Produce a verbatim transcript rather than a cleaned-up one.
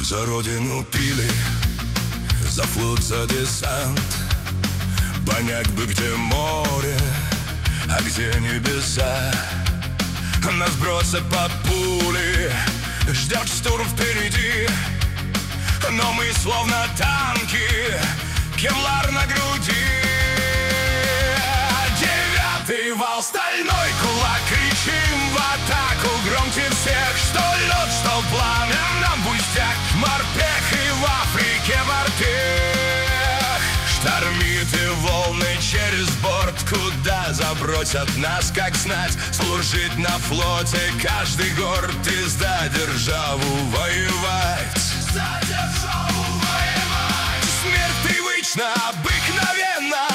За родину пили, за флот, за десант. Понять бы, где море, а где небеса. Нас бросят под пули, ждет штурм впереди. Но мы словно танки, кевлар на груди. Девятый вал, стальной кулак, кричим в атаку громче всех. Что лед, что пламя, нам пустяк. Морпех и в Африке морпех. Штормит и волны через борт, куда забросят нас, как знать. Служить на флоте каждый горд и за державу воевать. За державу воевать. Смерть привычна, обыкновенна.